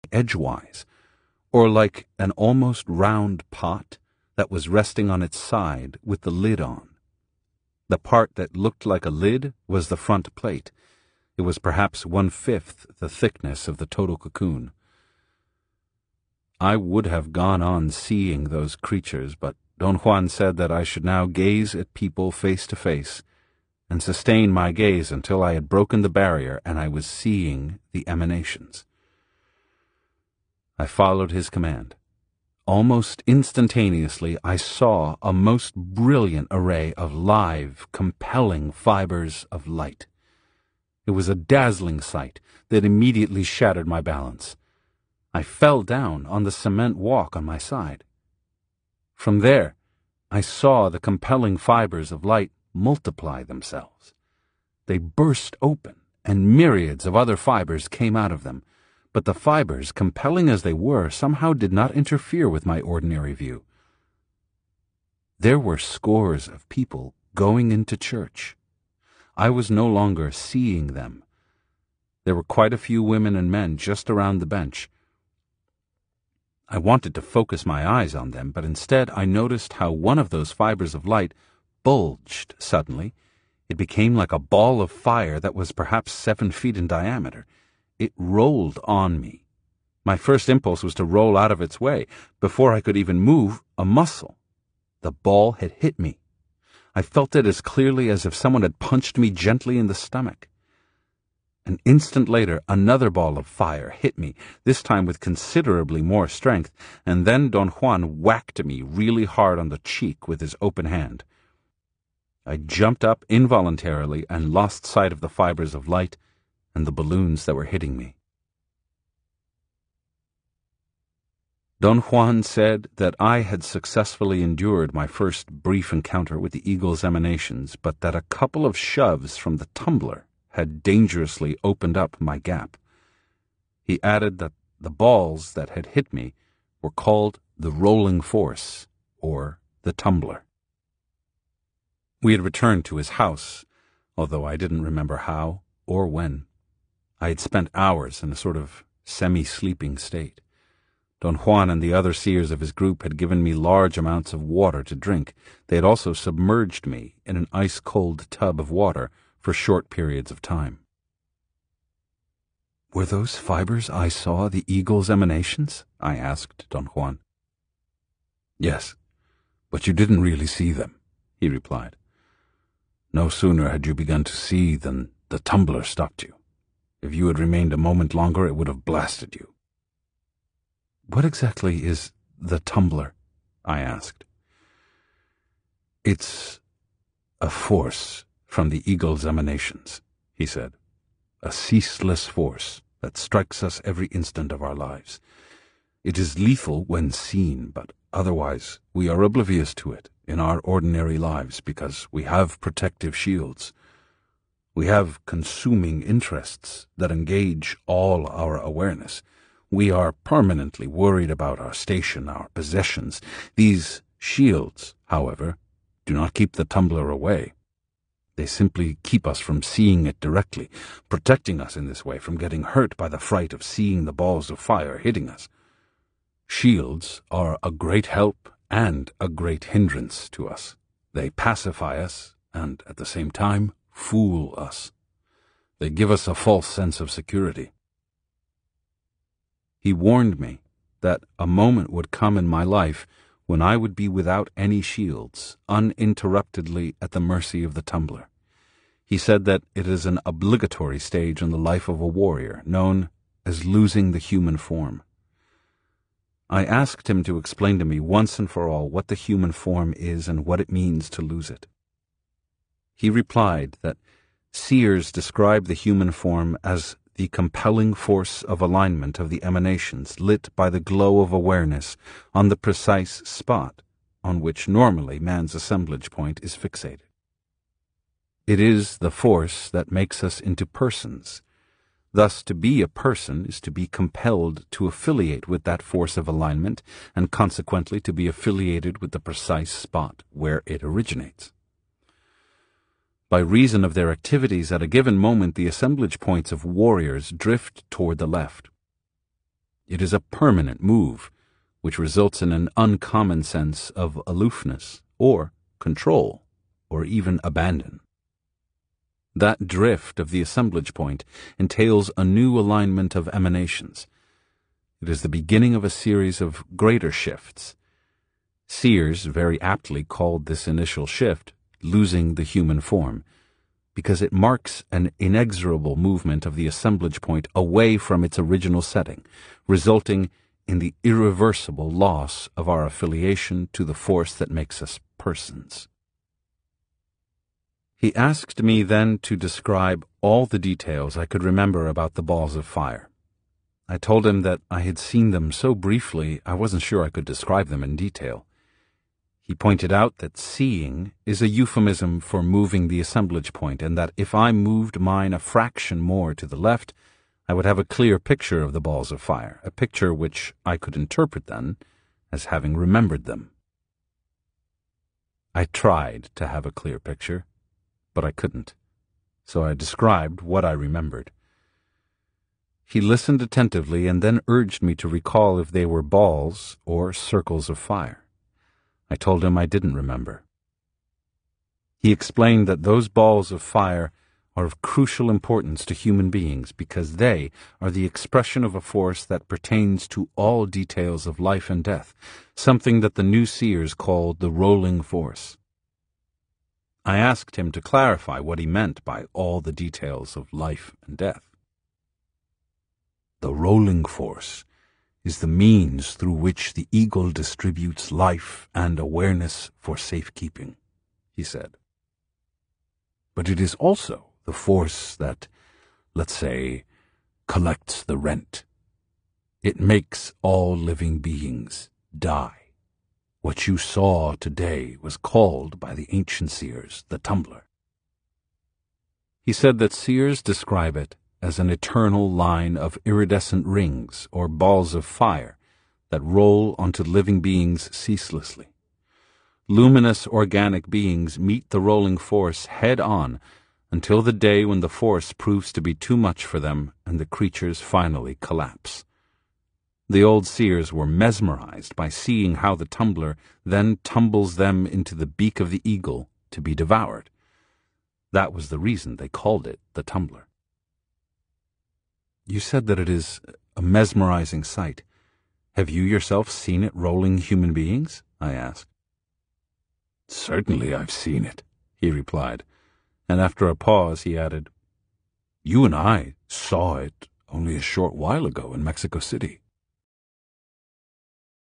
edgewise, or like an almost round pot that was resting on its side with the lid on. The part that looked like a lid was the front plate. It was perhaps 1/5 the thickness of the total cocoon. I would have gone on seeing those creatures, but Don Juan said that I should now gaze at people face to face, and sustain my gaze until I had broken the barrier and I was seeing the emanations. I followed his command. Almost instantaneously, I saw a most brilliant array of live, compelling fibers of light. It was a dazzling sight that immediately shattered my balance. I fell down on the cement walk on my side. From there, I saw the compelling fibers of light multiply themselves. They burst open, and myriads of other fibers came out of them, but the fibers, compelling as they were, somehow did not interfere with my ordinary view. There were scores of people going into church. I was no longer seeing them. There were quite a few women and men just around the bench. I wanted to focus my eyes on them, but instead I noticed how one of those fibers of light bulged suddenly. It became like a ball of fire that was perhaps 7 feet in diameter. It rolled on me. My first impulse was to roll out of its way. Before I could even move a muscle, the ball had hit me. I felt it as clearly as if someone had punched me gently in the stomach. An instant later, another ball of fire hit me, this time with considerably more strength, and then Don Juan whacked me really hard on the cheek with his open hand. I jumped up involuntarily and lost sight of the fibers of light and the balloons that were hitting me. Don Juan said that I had successfully endured my first brief encounter with the eagle's emanations, but that a couple of shoves from the tumbler had dangerously opened up my gap. He added that the balls that had hit me were called the rolling force, or the tumbler. We had returned to his house, although I didn't remember how or when. I had spent hours in a sort of semi-sleeping state. Don Juan and the other seers of his group had given me large amounts of water to drink. They had also submerged me in an ice-cold tub of water for short periods of time. "Were those fibers I saw the eagle's emanations?" I asked Don Juan. "Yes, but you didn't really see them," he replied. "No sooner had you begun to see than the tumbler stopped you. If you had remained a moment longer, it would have blasted you." "What exactly is the tumbler?" I asked. "It's a force from the eagle's emanations," he said. "A ceaseless force that strikes us every instant of our lives. It is lethal when seen, but otherwise we are oblivious to it in our ordinary lives because we have protective shields. We have consuming interests that engage all our awareness. We are permanently worried about our station, our possessions. These shields, however, do not keep the tumbler away. They simply keep us from seeing it directly, protecting us in this way from getting hurt by the fright of seeing the balls of fire hitting us. Shields are a great help and a great hindrance to us. They pacify us and, at the same time, fool us. They give us a false sense of security." He warned me that a moment would come in my life when I would be without any shields, uninterruptedly at the mercy of the tumbler. He said that it is an obligatory stage in the life of a warrior, known as losing the human form. I asked him to explain to me once and for all what the human form is and what it means to lose it. He replied that seers describe the human form as the compelling force of alignment of the emanations lit by the glow of awareness on the precise spot on which normally man's assemblage point is fixated. It is the force that makes us into persons. Thus, to be a person is to be compelled to affiliate with that force of alignment and consequently to be affiliated with the precise spot where it originates. By reason of their activities at a given moment, the assemblage points of warriors drift toward the left. It is a permanent move, which results in an uncommon sense of aloofness, or control, or even abandon. That drift of the assemblage point entails a new alignment of emanations. It is the beginning of a series of greater shifts. Seers very aptly called this initial shift losing the human form, because it marks an inexorable movement of the assemblage point away from its original setting, resulting in the irreversible loss of our affiliation to the force that makes us persons. He asked me then to describe all the details I could remember about the balls of fire. I told him that I had seen them so briefly I wasn't sure I could describe them in detail. He pointed out that seeing is a euphemism for moving the assemblage point, and that if I moved mine a fraction more to the left, I would have a clear picture of the balls of fire, a picture which I could interpret then as having remembered them. I tried to have a clear picture, but I couldn't, so I described what I remembered. He listened attentively and then urged me to recall if they were balls or circles of fire. I told him I didn't remember. He explained that those balls of fire are of crucial importance to human beings because they are the expression of a force that pertains to all details of life and death, something that the new seers called the rolling force. I asked him to clarify what he meant by all the details of life and death. The rolling force is the means through which the eagle distributes life and awareness for safekeeping, he said. But it is also the force that, let's say, collects the rent. It makes all living beings die. What you saw today was called by the ancient seers the tumbler. He said that seers describe it as an eternal line of iridescent rings or balls of fire that roll onto living beings ceaselessly. Luminous organic beings meet the rolling force head-on until the day when the force proves to be too much for them and the creatures finally collapse. The old seers were mesmerized by seeing how the tumbler then tumbles them into the beak of the eagle to be devoured. That was the reason they called it the tumbler. You said that it is a mesmerizing sight. Have you yourself seen it rolling human beings? I asked. Certainly I've seen it, he replied, and after a pause he added, You and I saw it only a short while ago in Mexico City.